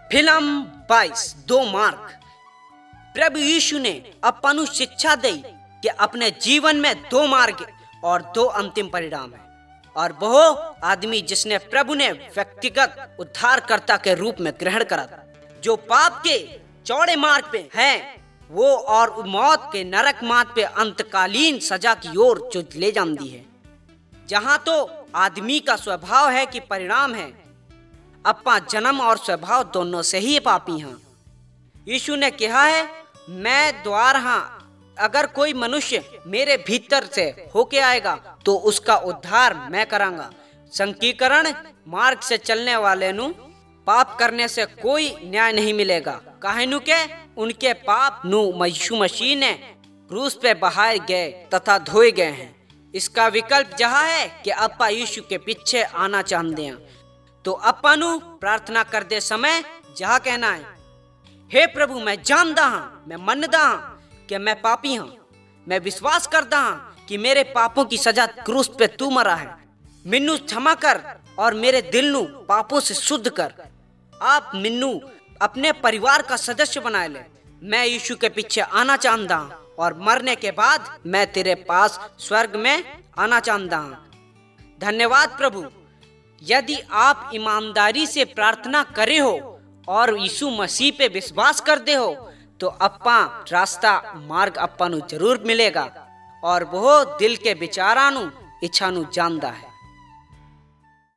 Film 22 दो मार्ग। प्रभु यीशु ने अपनु शिक्षा दी कि अपने जीवन में दो मार्ग और दो अंतिम परिणाम है, और वो आदमी जिसने प्रभु ने व्यक्तिगत उद्धारकर्ता के रूप में ग्रहण करा था, जो पाप के चौड़े मार्ग पे है वो, और मौत के नरक मार्ग पे अंतकालीन सजा की ओर जो ले जाती है, जहाँ तो आदमी का स्वभाव है कि परिणाम है अपना जन्म और स्वभाव दोनों से ही पापी हैं। यीशु ने कहा है, मैं द्वार हाँ, अगर कोई मनुष्य मेरे भीतर से होके आएगा तो उसका उद्धार मैं करांगा। संकीकरण मार्ग से चलने वाले नु पाप करने से कोई न्याय नहीं मिलेगा, काहेनु के उनके पाप नु यीशु मसीह ने क्रूस पे बहाए गए तथा धोए गए हैं। इसका विकल्प यह है कि अपा यीशु के पीछे आना चाहते हैं, तो अपा नु प्रार्थना करते समय यह कहना है, हे प्रभु, मैं जानता हाँ, मैं मनदा हाँ कि मैं पापी हूँ। मैं विश्वास करता हूँ कि मेरे पापों की सजा क्रूस पे तू मरा है। मिन्नू क्षमा कर और मेरे दिल नू पापों से शुद्ध कर। आप मिन्नू अपने परिवार का सदस्य बना ले। मैं यीशु के पीछे आना चाहता हूँ और मरने के बाद मैं तेरे पास स्वर्ग में आना चाहता हूँ। धन्यवाद प्रभु। यदि आप ईमानदारी से प्रार्थना करे हो और यीशु मसीह पे विश्वास करते हो तो अपा रास्ता मार्ग अपा नु जरूर मिलेगा, और वो दिल के विचारानु इच्छा नु जानता है।